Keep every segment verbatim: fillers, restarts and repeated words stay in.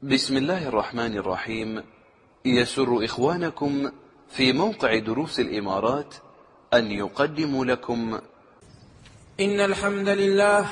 بسم الله الرحمن الرحيم. يسر إخوانكم في موقع دروس الإمارات أن يقدموا لكم إن الحمد لله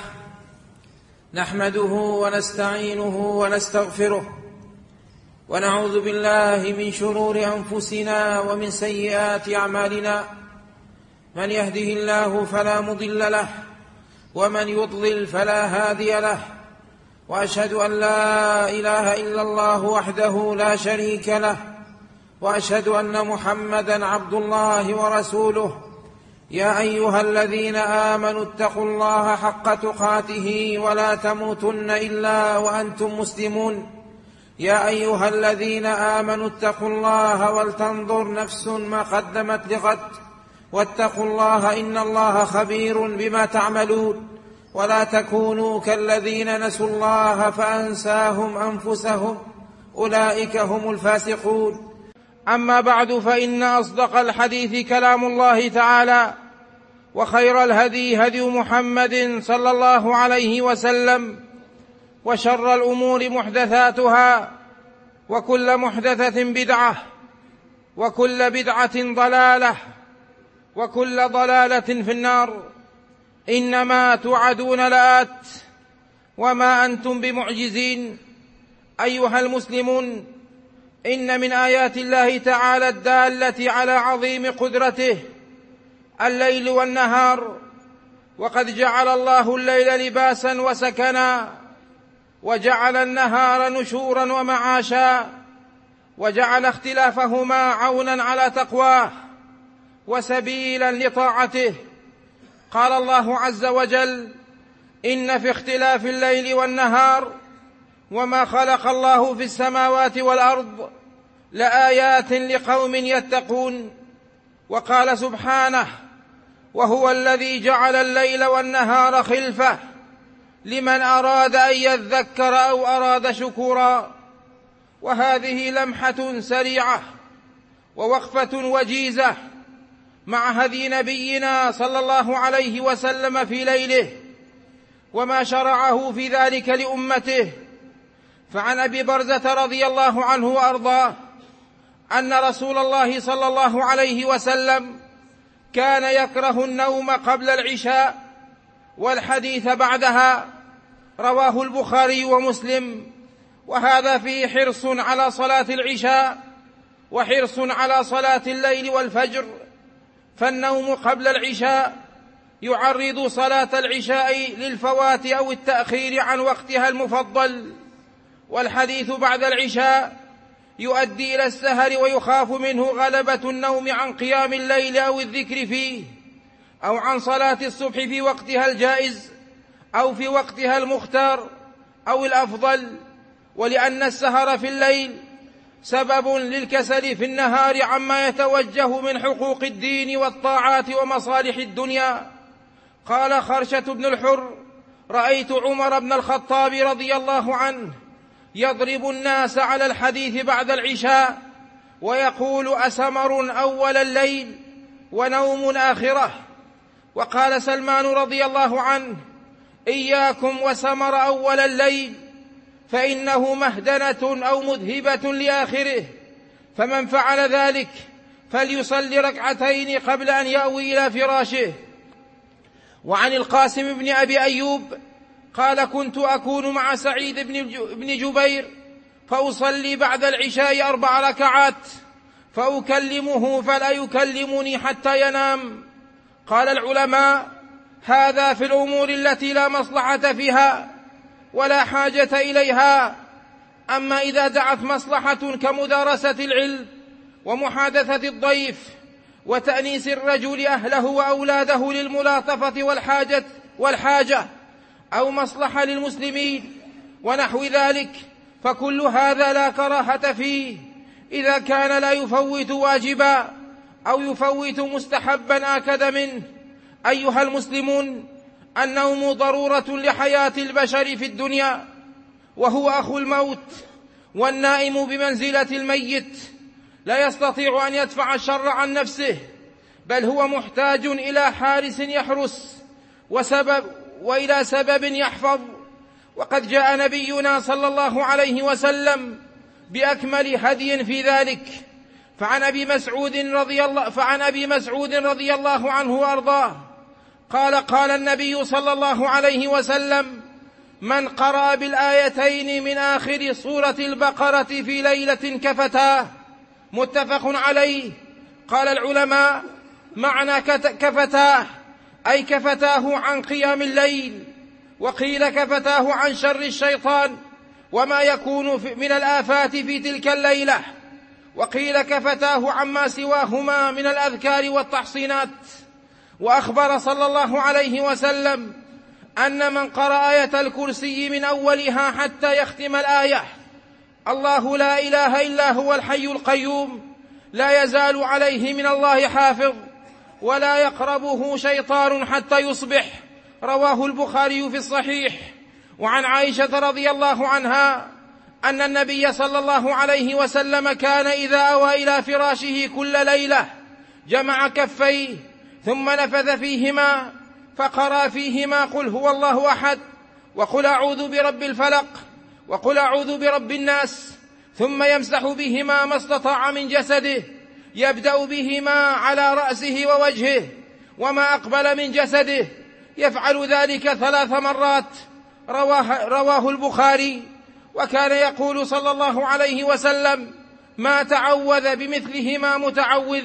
نحمده ونستعينه ونستغفره ونعوذ بالله من شرور أنفسنا ومن سيئات أعمالنا، من يهده الله فلا مضل له ومن يضلل فلا هادي له، وأشهد أن لا إله إلا الله وحده لا شريك له، وأشهد أن محمدًا عبد الله ورسوله. يا أيها الذين آمنوا اتقوا الله حق تقاته ولا تموتن إلا وأنتم مسلمون. يا أيها الذين آمنوا اتقوا الله ولتنظر نفس ما قدمت لغد، واتقوا الله إن الله خبير بما تعملون. ولا تكونوا كالذين نسوا الله فأنساهم أنفسهم، أولئك هم الفاسقون. أما بعد، فإن أصدق الحديث كلام الله تعالى، وخير الهدي هدي محمد صلى الله عليه وسلم، وشر الأمور محدثاتها، وكل محدثة بدعة، وكل بدعة ضلالة، وكل ضلالة في النار. إنما توعدون لآت وما أنتم بمعجزين. أيها المسلمون، إن من آيات الله تعالى الدالة على عظيم قدرته الليل والنهار، وقد جعل الله الليل لباسا وسكنا، وجعل النهار نشورا ومعاشا، وجعل اختلافهما عونا على تقواه وسبيلا لطاعته. قال الله عز وجل: إن في اختلاف الليل والنهار وما خلق الله في السماوات والأرض لآيات لقوم يتقون. وقال سبحانه: وهو الذي جعل الليل والنهار خلفة لمن أراد أن يذكر أو أراد شكورا. وهذه لمحة سريعة ووقفة وجيزة مع هدي نبينا صلى الله عليه وسلم في ليله وما شرعه في ذلك لأمته. فعن أبي برزة رضي الله عنه وأرضاه أن رسول الله صلى الله عليه وسلم كان يكره النوم قبل العشاء والحديث بعدها، رواه البخاري ومسلم. وهذا فيه حرص على صلاة العشاء وحرص على صلاة الليل والفجر، فالنوم قبل العشاء يعرض صلاة العشاء للفوات أو التأخير عن وقتها المفضل، والحديث بعد العشاء يؤدي إلى السهر ويخاف منه غلبة النوم عن قيام الليل أو الذكر فيه، أو عن صلاة الصبح في وقتها الجائز أو في وقتها المختار أو الأفضل. ولأن السهر في الليل سبب للكسل في النهار عما يتوجه من حقوق الدين والطاعات ومصالح الدنيا. قال خرشة بن الحر: رأيت عمر بن الخطاب رضي الله عنه يضرب الناس على الحديث بعد العشاء ويقول: أسمر أول الليل ونوم آخرة. وقال سلمان رضي الله عنه: إياكم وسمر أول الليل، فإنه مهدنة أو مذهبة لآخره، فمن فعل ذلك فليصلي ركعتين قبل أن يأوي إلى فراشه. وعن القاسم بن أبي أيوب قال: كنت أكون مع سعيد بن جبير فأصلي بعد العشاء أربع ركعات فأكلمه فلا يكلمني حتى ينام. قال العلماء: هذا في الأمور التي لا مصلحة فيها ولا حاجة إليها. أما إذا دعت مصلحة كمدارسة العلم ومحادثة الضيف وتأنيس الرجل أهله وأولاده للملاطفة والحاجة, والحاجة أو مصلحة للمسلمين ونحو ذلك، فكل هذا لا كراهة فيه إذا كان لا يفوت واجبا أو يفوت مستحبا آكد منه. أيها المسلمون، النوم ضرورة لحياة البشر في الدنيا، وهو أخو الموت، والنائم بمنزلة الميت لا يستطيع أن يدفع الشر عن نفسه، بل هو محتاج إلى حارس يحرس وسبب وإلى سبب يحفظ، وقد جاء نبينا صلى الله عليه وسلم بأكمل هدي في ذلك. فعن أبي مسعود رضي الله, فعن أبي مسعود رضي الله عنه وأرضاه قال قال النبي صلى الله عليه وسلم: من قرأ بالآيتين من آخر سورة البقرة في ليلة كفتاه. متفق عليه. قال العلماء: معنى كفتاه أي كفتاه عن قيام الليل، وقيل كفتاه عن شر الشيطان وما يكون من الآفات في تلك الليلة، وقيل كفتاه عما سواهما من الأذكار والتحصينات. وأخبر صلى الله عليه وسلم أن من قرأ آية الكرسي من أولها حتى يختم الآية: الله لا إله إلا هو الحي القيوم، لا يزال عليه من الله حافظ، ولا يقربه شيطان حتى يصبح. رواه البخاري في الصحيح. وعن عائشة رضي الله عنها أن النبي صلى الله عليه وسلم كان إذا أوى إلى فراشه كل ليلة جمع كفيه ثم نفث فيهما فقرأ فيهما: قل هو الله أحد، وقل أعوذ برب الفلق، وقل أعوذ برب الناس، ثم يمسح بهما ما استطاع من جسده، يبدأ بهما على رأسه ووجهه وما أقبل من جسده، يفعل ذلك ثلاث مرات. رواه, رواه البخاري. وكان يقول صلى الله عليه وسلم: ما تعوذ بمثلهما متعوذ.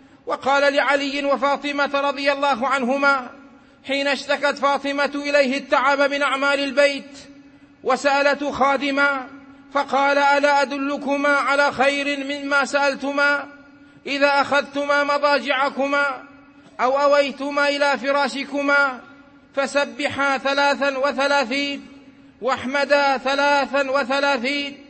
وقال لعلي وفاطمة رضي الله عنهما حين اشتكت فاطمة إليه التعب من أعمال البيت وسألت خادما فقال: ألا أدلكما على خير مما سألتما؟ إذا أخذتما مضاجعكما أو أويتما إلى فراشكما فسبحا ثلاثا وثلاثين، واحمدا ثلاثا وثلاثين،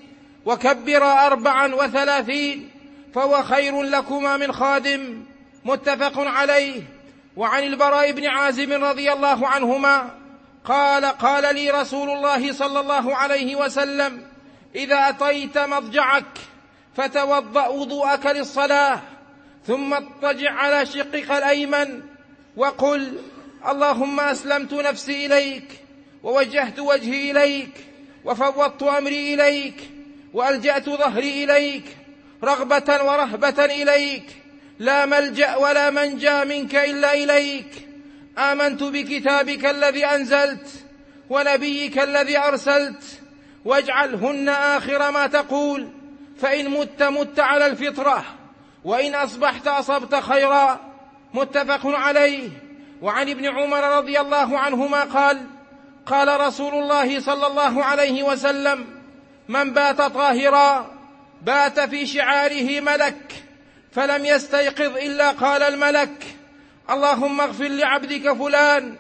وكبرا أربعا وثلاثين، فهو خير لكما من خادم. متفق عليه. وعن البراء بن عازب رضي الله عنهما قال: قال لي رسول الله صلى الله عليه وسلم: إذا أتيت مضجعك فتوضأ وضوءك للصلاة، ثم اضطجع على شقك الأيمن وقل: اللهم أسلمت نفسي إليك، ووجهت وجهي إليك، وفوضت أمري إليك، وألجأت ظهري إليك، رغبة ورهبة إليك، لا ملجأ ولا منجا منك إلا إليك. آمنت بكتابك الذي أنزلت ونبيك الذي أرسلت، واجعلهن آخر ما تقول، فإن مت مت على الفطرة، وإن أصبحت أصبت خيرا. متفق عليه. وعن ابن عمر رضي الله عنهما قال: قال رسول الله صلى الله عليه وسلم: من بات طاهرا بات في شعاره ملك، فلم يستيقظ إلا قال الملك: اللهم اغفر لعبدك فلان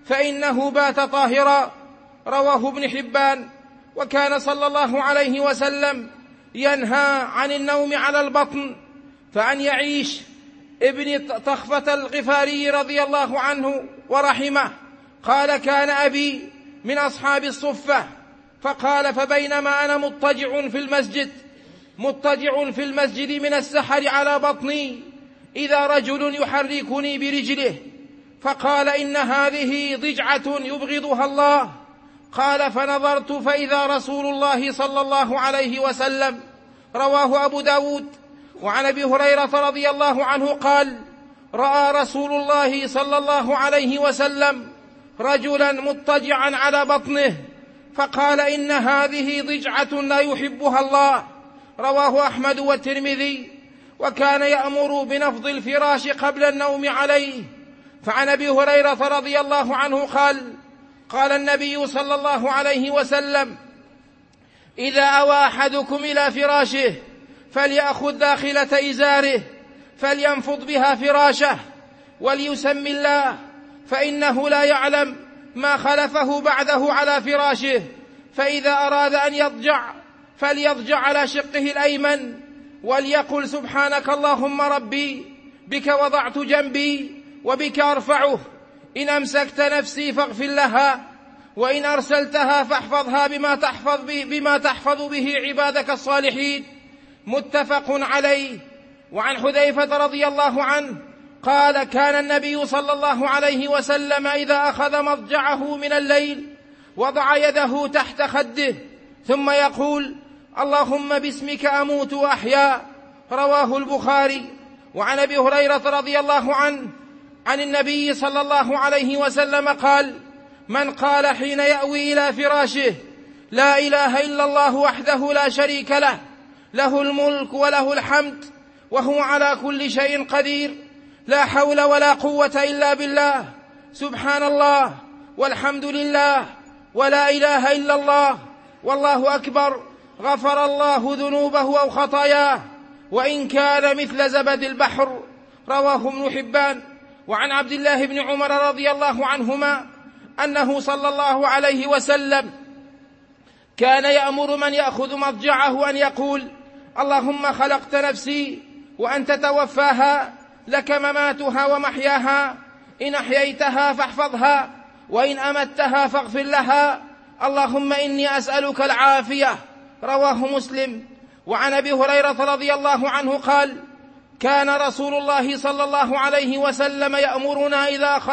فإنه بات طاهرا. رواه ابن حبان. وكان صلى الله عليه وسلم ينهى عن النوم على البطن. فأن يعيش ابن طخفة الغفاري رضي الله عنه ورحمه قال: كان أبي من أصحاب الصفة، فقال: فبينما أنا مضطجع في المسجد مضطجع في المسجد من السحر على بطني إذا رجل يحركني برجله، فقال: إن هذه ضجعة يبغضها الله. قال: فنظرت فإذا رسول الله صلى الله عليه وسلم. رواه أبو داود. وعن أبي هريرة رضي الله عنه قال: رأى رسول الله صلى الله عليه وسلم رجلا مضطجعا على بطنه، فقال: إن هذه ضجعة لا يحبها الله. رواه أحمد والترمذي. وكان يأمر بنفض الفراش قبل النوم عليه. فعن أبي هريرة رضي الله عنه قال: قال النبي صلى الله عليه وسلم: إذا أوى أحدكم إلى فراشه فليأخذ داخلة إزاره فلينفض بها فراشه وليسم الله، فإنه لا يعلم ما خلفه بعده على فراشه. فإذا أراد أن يضجع فليضجع على شقه الأيمن وليقل: سبحانك اللهم ربي، بك وضعت جنبي وبك أرفعه، إن أمسكت نفسي فاغفر لها، وإن أرسلتها فاحفظها بما تحفظ به, بما تحفظ به عبادك الصالحين. متفق عليه. وعن حذيفة رضي الله عنه قال: كان النبي صلى الله عليه وسلم إذا أخذ مضجعه من الليل وضع يده تحت خده ثم يقول: اللهم باسمك أموت وأحيا. رواه البخاري. وعن أبي هريرة رضي الله عنه عن النبي صلى الله عليه وسلم قال: من قال حين يأوي إلى فراشه: لا إله إلا الله وحده لا شريك له، له الملك وله الحمد وهو على كل شيء قدير، لا حول ولا قوة إلا بالله، سبحان الله والحمد لله ولا إله إلا الله والله أكبر، غفر الله ذنوبه أو خطاياه وإن كان مثل زبد البحر. رواه ابن حبان. وعن عبد الله بن عمر رضي الله عنهما أنه صلى الله عليه وسلم كان يأمر من يأخذ مضجعه أن يقول: اللهم خلقت نفسي وأنت توفاها، لك مماتها ومحياها، إن أحييتها فاحفظها وإن أمتها فاغفر لها، اللهم إني أسألك العافية. رواه مسلم. وعن أبي هريرة رضي الله عنه قال: كان رسول الله صلى الله عليه وسلم يأمرنا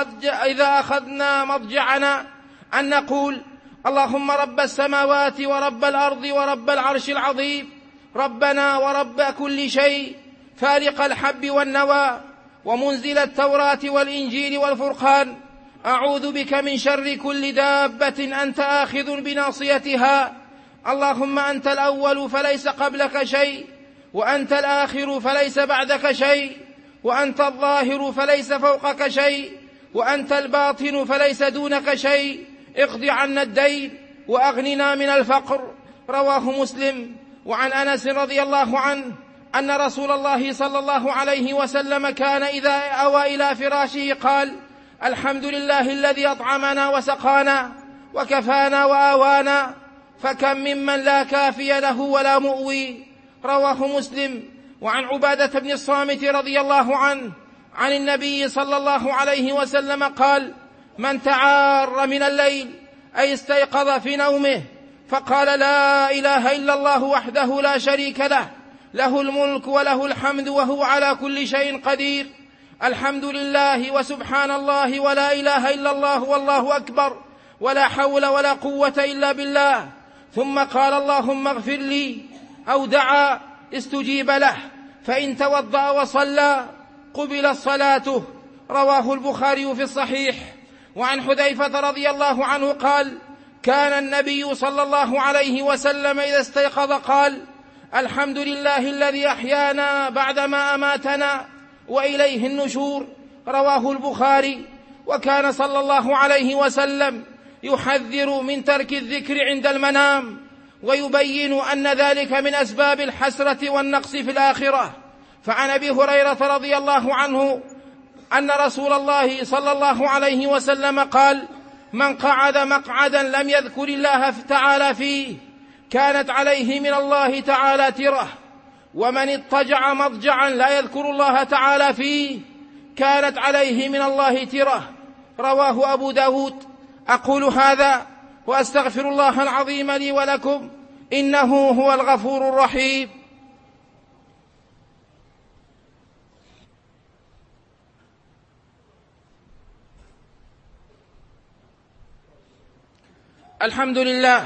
إذا أخذنا مضجعنا أن نقول: اللهم رب السماوات ورب الأرض ورب العرش العظيم، ربنا ورب كل شيء، فالق الحب والنوى ومنزل التوراة والإنجيل والفرقان، أعوذ بك من شر كل دابة أنت آخذ بناصيتها، اللهم أنت الأول فليس قبلك شيء، وأنت الآخر فليس بعدك شيء، وأنت الظاهر فليس فوقك شيء، وأنت الباطن فليس دونك شيء، اقض عنا الدين وأغننا من الفقر. رواه مسلم. وعن أنس رضي الله عنه أن رسول الله صلى الله عليه وسلم كان إذا أوى إلى فراشه قال: الحمد لله الذي أطعمنا وسقانا وكفانا وآوانا، فكم ممن لا كافي له ولا مؤوي. رواه مسلم. وعن عبادة بن الصامت رضي الله عنه عن النبي صلى الله عليه وسلم قال: من تعار من الليل أي استيقظ في نومه فقال: لا إله إلا الله وحده لا شريك له، له الملك وله الحمد وهو على كل شيء قدير، الحمد لله وسبحان الله ولا إله إلا الله والله أكبر، ولا حول ولا قوة إلا بالله، ثم قال: اللهم اغفر لي، أو دعا استجيب له، فإن توضأ وصلى قبلت صلاته. رواه البخاري في الصحيح. وعن حذيفة رضي الله عنه قال: كان النبي صلى الله عليه وسلم إذا استيقظ قال: الحمد لله الذي أحيانا بعدما أماتنا وإليه النشور. رواه البخاري. وكان صلى الله عليه وسلم يحذر من ترك الذكر عند المنام، ويبين أن ذلك من أسباب الحسرة والنقص في الآخرة. فعن أبي هريرة رضي الله عنه أن رسول الله صلى الله عليه وسلم قال: من قعد مقعدا لم يذكر الله تعالى فيه كانت عليه من الله تعالى تره، ومن اضطجع مضجعا لا يذكر الله تعالى فيه كانت عليه من الله تره. رواه أبو داود. أقول هذا وأستغفر الله العظيم لي ولكم، إنه هو الغفور الرحيم. الحمد لله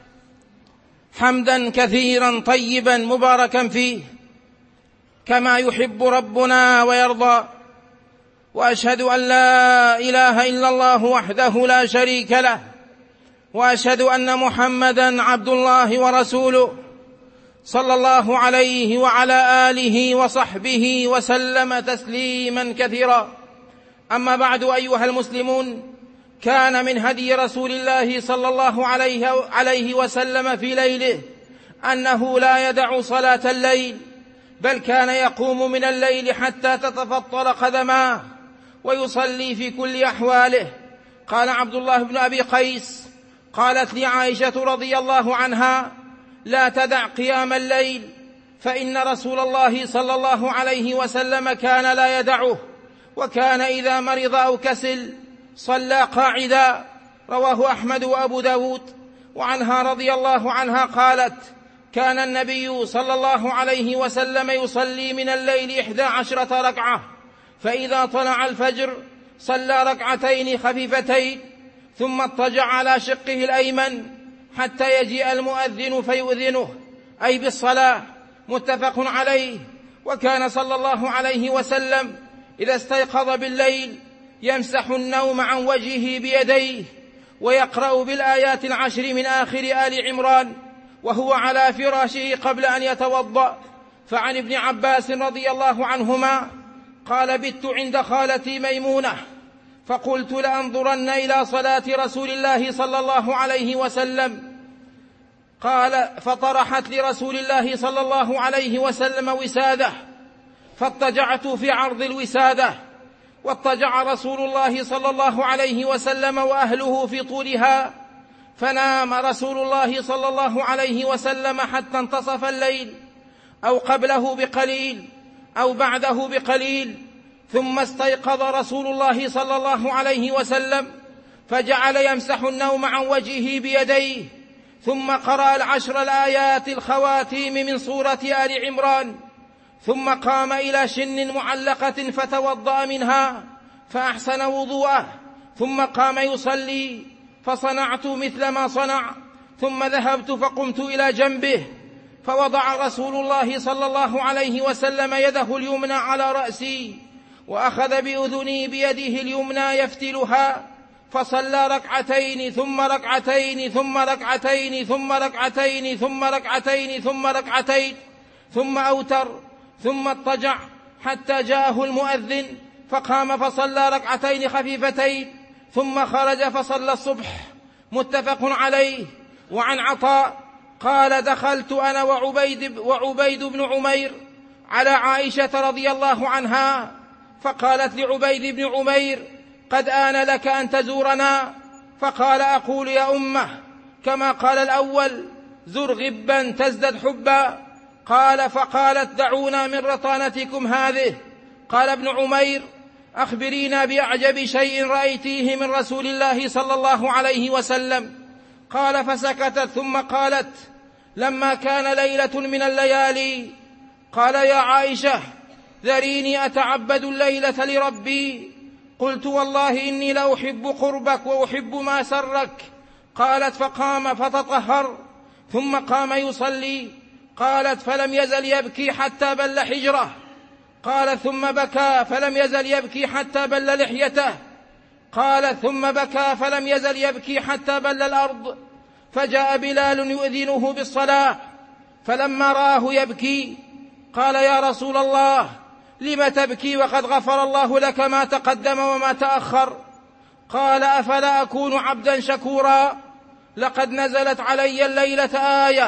حمدا كثيرا طيبا مباركا فيه كما يحب ربنا ويرضى، وأشهد أن لا إله إلا الله وحده لا شريك له، وأشهد أن محمدا عبد الله ورسوله صلى الله عليه وعلى آله وصحبه وسلم تسليما كثيرا. أما بعد، أيها المسلمون، كان من هدي رسول الله صلى الله عليه وسلم في ليله أنه لا يدع صلاة الليل، بل كان يقوم من الليل حتى تتفطر قدماه ويصلي في كل أحواله. قال عبد الله بن أبي قيس: قالت لي عائشة رضي الله عنها: لا تدع قيام الليل، فإن رسول الله صلى الله عليه وسلم كان لا يدعه، وكان إذا مرض أو كسل صلى قاعدا. رواه أحمد وأبو داود. وعنها رضي الله عنها قالت: كان النبي صلى الله عليه وسلم يصلي من الليل إحدى عشرة ركعة، فإذا طلع الفجر صلى ركعتين خفيفتين، ثم اضطجع على شقه الأيمن حتى يجيء المؤذن فيؤذنه، أي بالصلاة، متفق عليه. وكان صلى الله عليه وسلم إذا استيقظ بالليل يمسح النوم عن وجهه بيديه ويقرأ بالآيات العشر من آخر آل عمران وهو على فراشه قبل أن يتوضأ. فعن ابن عباس رضي الله عنهما قال: بت عند خالتي ميمونة فقلت لأنظرن إلى صلاة رسول الله صلى الله عليه وسلم. قال: فطرحت لرسول الله صلى الله عليه وسلم وسادة فاضطجعت في عرض الوسادة، واضطجع رسول الله صلى الله عليه وسلم وأهله في طولها، فنام رسول الله صلى الله عليه وسلم حتى انتصف الليل أو قبله بقليل أو بعده بقليل، ثم استيقظ رسول الله صلى الله عليه وسلم فجعل يمسح النوم عن وجهه بيديه، ثم قرأ العشر الآيات الخواتيم من سورة آل عمران، ثم قام إلى شن معلقة فتوضأ منها فأحسن وضوءه، ثم قام يصلي فصنعت مثل ما صنع، ثم ذهبت فقمت إلى جنبه فوضع رسول الله صلى الله عليه وسلم يده اليمنى على رأسي وأخذ بأذني بيده اليمنى يفتلها، فصلى ركعتين ثم ركعتين ثم ركعتين ثم ركعتين ثم ركعتين ثم ركعتين ثم أوتر، ثم اضطجع حتى جاءه المؤذن فقام فصلى ركعتين خفيفتين، ثم خرج فصلى الصبح، متفق عليه. وعن عطاء قال: دخلت أنا وعبيد, وعبيد بن عمير على عائشة رضي الله عنها فقالت لعبيد بن عمير: قد آن لك أن تزورنا. فقال: أقول يا أمه كما قال الأول: زر غبا تزدد حبا. قال: فقالت: دعونا من رطانتكم هذه. قال ابن عمير: أخبرينا بأعجب شيء رأيتيه من رسول الله صلى الله عليه وسلم. قال: فسكتت ثم قالت: لما كان ليلة من الليالي قال: يا عائشة ذريني أتعبد الليلة لربي. قلت: والله إني لأحب قربك وأحب ما سرك. قالت: فقام فتطهر ثم قام يصلي. قالت: فلم يزل يبكي حتى بل حجره. قال: ثم بكى فلم يزل يبكي حتى بل لحيته. قال: ثم بكى فلم يزل يبكي حتى بل الأرض. فجاء بلال يؤذنه بالصلاة، فلما رآه يبكي قال: يا رسول الله لم تبكي وقد غفر الله لك ما تقدم وما تأخر؟ قال: أفلا أكون عبدا شكورا؟ لقد نزلت علي الليلة آية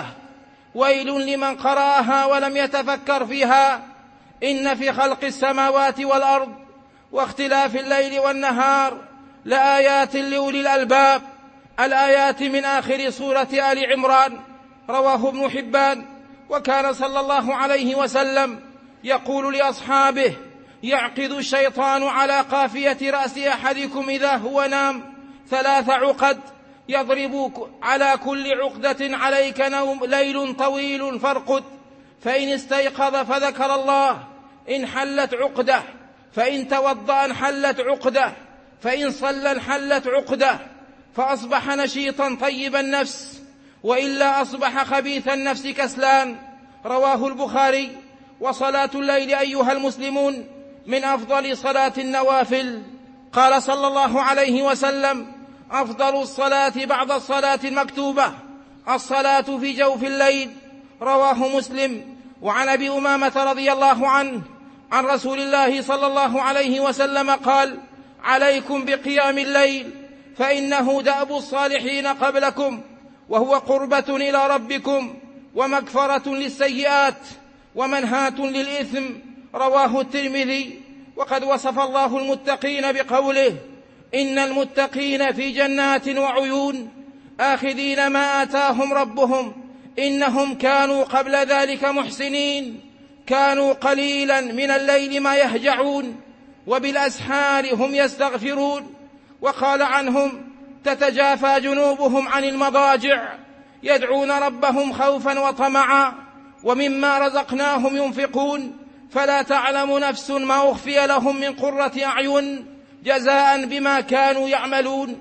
ويل لمن قرأها ولم يتفكر فيها، إن في خلق السماوات والأرض واختلاف الليل والنهار لآيات لأولي الألباب. الآيات من آخر سورة آل عمران، رواه ابن حبان. وكان صلى الله عليه وسلم يقول لأصحابه: يعقد الشيطان على قافية رأس أحدكم إذا هو نام ثلاث عقد، يضرب على كل عقدة عليك نوم ليل طويل فارقد، فإن استيقظ فذكر الله انحلت عقده، فإن توضأ انحلت عقده، فإن صلى انحلت عقده، فأصبح نشيطا طيب النفس، وإلا أصبح خبيث النفس كسلان. رواه البخاري. وصلاة الليل أيها المسلمون من أفضل صلاة النوافل. قال صلى الله عليه وسلم: أفضل الصلاة بعد الصلاة المكتوبة الصلاة في جوف الليل. رواه مسلم. وعن أبي أمامة رضي الله عنه عن رسول الله صلى الله عليه وسلم قال: عليكم بقيام الليل فإنه دأب الصالحين قبلكم، وهو قربة إلى ربكم ومغفرة للسيئات ومنهاة للإثم. رواه الترمذي. وقد وصف الله المتقين بقوله: إن المتقين في جنات وعيون آخذين ما آتاهم ربهم إنهم كانوا قبل ذلك محسنين، كانوا قليلا من الليل ما يهجعون وبالأسحار هم يستغفرون. وقال عنهم: تتجافى جنوبهم عن المضاجع يدعون ربهم خوفا وطمعا ومما رزقناهم ينفقون، فلا تعلم نفس ما أخفي لهم من قرة أعين جزاء بما كانوا يعملون.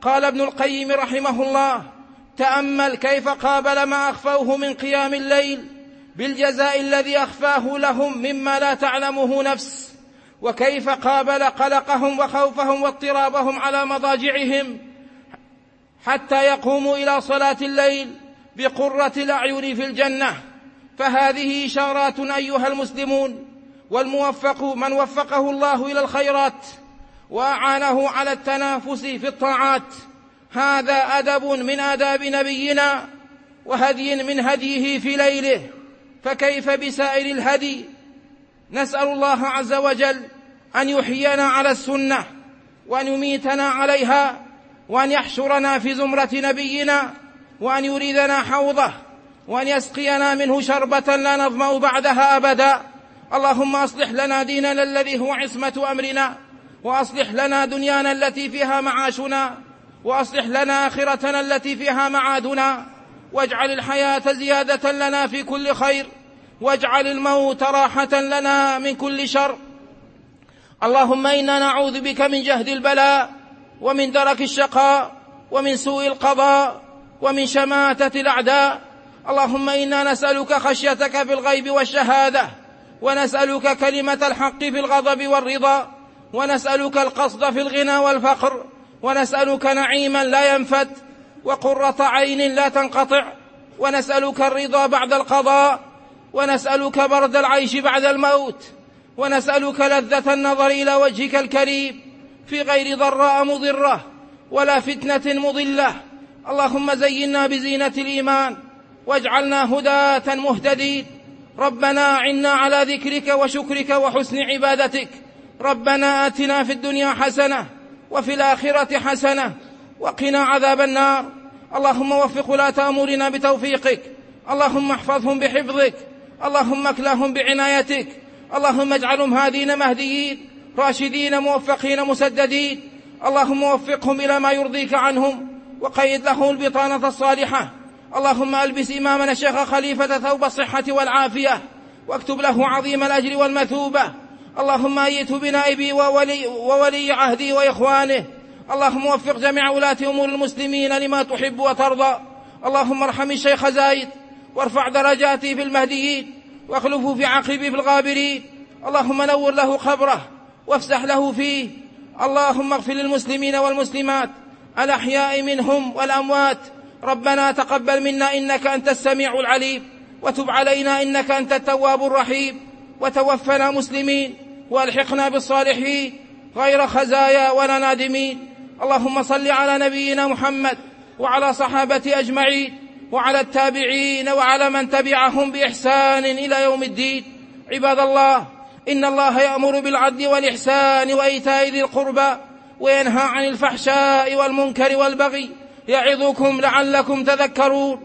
قال ابن القيم رحمه الله: تأمل كيف قابل ما أخفوه من قيام الليل بالجزاء الذي أخفاه لهم مما لا تعلمه نفس، وكيف قابل قلقهم وخوفهم واضطرابهم على مضاجعهم حتى يقوموا إلى صلاة الليل بقرة الأعين في الجنة. فهذه إشارات أيها المسلمون، والموفق من وفقه الله إلى الخيرات وأعانه على التنافس في الطاعات، هذا أدب من آداب نبينا وهدي من هديه في ليله، فكيف بسائر الهدي؟ نسأل الله عز وجل أن يحيينا على السنة وأن يميتنا عليها، وأن يحشرنا في زمرة نبينا، وأن يريدنا حوضه، وأن يسقينا منه شربة لا نظمأ بعدها أبدا. اللهم أصلح لنا ديننا الذي هو عصمة أمرنا، وأصلح لنا دنيانا التي فيها معاشنا، وأصلح لنا آخرتنا التي فيها معادنا، واجعل الحياة زيادة لنا في كل خير، واجعل الموت راحة لنا من كل شر. اللهم إنا نعوذ بك من جهد البلاء، ومن درك الشقاء، ومن سوء القضاء، ومن شماتة الأعداء. اللهم إنا نسألك خشيتك في الغيب والشهادة، ونسألك كلمة الحق في الغضب والرضا، ونسألك القصد في الغنى والفقر، ونسألك نعيما لا ينفد، وقرة عين لا تنقطع، ونسألك الرضا بعد القضاء، ونسألك برد العيش بعد الموت، ونسألك لذة النظر إلى وجهك الكريم في غير ضراء مضرة ولا فتنة مضلة. اللهم زينا بزينة الإيمان، واجعلنا هداة مهتدين. ربنا عنا على ذكرك وشكرك وحسن عبادتك. ربنا آتنا في الدنيا حسنة وفي الآخرة حسنة وقنا عذاب النار. اللهم وفق ولاة أمورنا بتوفيقك، اللهم احفظهم بحفظك، اللهم اكلهم بعنايتك، اللهم اجعلهم هادين مهديين راشدين موفقين مسددين. اللهم وفقهم إلى ما يرضيك عنهم، وقيد لهم البطانة الصالحة. اللهم ألبس إمامنا الشيخ خليفة ثوب الصحة والعافية، واكتب له عظيم الأجر والمثوبة. اللهم أيته بنائبي وولي, وولي عهدي وإخوانه. اللهم وفق جميع ولاة أمور المسلمين لما تحب وترضى. اللهم ارحم الشيخ زايد، وارفع درجاته في المهديين، واخلفه في عقبه في الغابرين. اللهم نور له قبره وافسح له فيه. اللهم اغفر للمسلمين والمسلمات الأحياء منهم والأموات. ربنا تقبل منا إنك أنت السميع العليم، وتب علينا إنك أنت التواب الرحيم، وتوفنا مسلمين والحقنا بالصالحين غير خزايا ولا نادمين. اللهم صل على نبينا محمد وعلى صحابته أجمعين، وعلى التابعين، وعلى من تبعهم بإحسان إلى يوم الدين. عباد الله، إن الله يأمر بالعدل والإحسان وإيتاء ذي القربى، وينهى عن الفحشاء والمنكر والبغي، يعظكم لعلكم تذكرون.